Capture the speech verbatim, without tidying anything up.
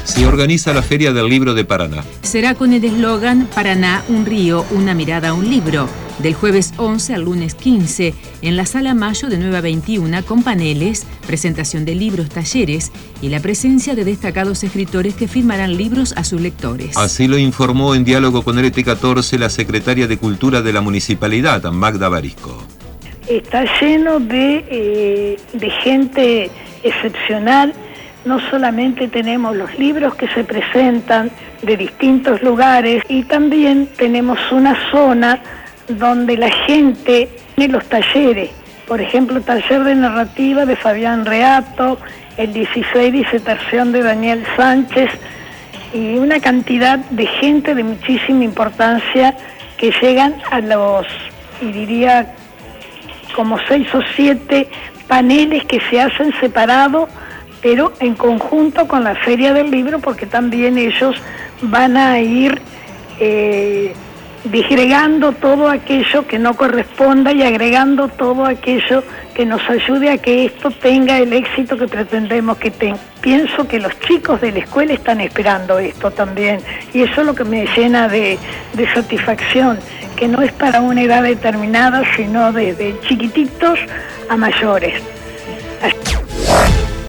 Se organiza la Feria del Libro de Paraná. Será con el eslogan Paraná, un río, una mirada a un libro. Del jueves once al lunes quince, en la Sala Mayo de nueve a veintiuna, con paneles, presentación de libros, talleres y la presencia de destacados escritores que firmarán libros a sus lectores. Así lo informó en diálogo con R T catorce la secretaria de Cultura de la Municipalidad, Magda Barisco. Está lleno de, eh, de gente excepcional. No solamente tenemos los libros que se presentan de distintos lugares, y también tenemos una zona donde la gente tiene los talleres. Por ejemplo, taller de narrativa de Fabián Reato, el dieciséis disertación de Daniel Sánchez, y una cantidad de gente de muchísima importancia que llegan a los, y diría, como seis o siete paneles que se hacen separados, pero en conjunto con la Feria del Libro, porque también ellos van a ir eh, disgregando todo aquello que no corresponda y agregando todo aquello que nos ayude a que esto tenga el éxito que pretendemos que tenga. Pienso que los chicos de la escuela están esperando esto también, y eso es lo que me llena de, de satisfacción, que no es para una edad determinada, sino desde chiquititos a mayores. Así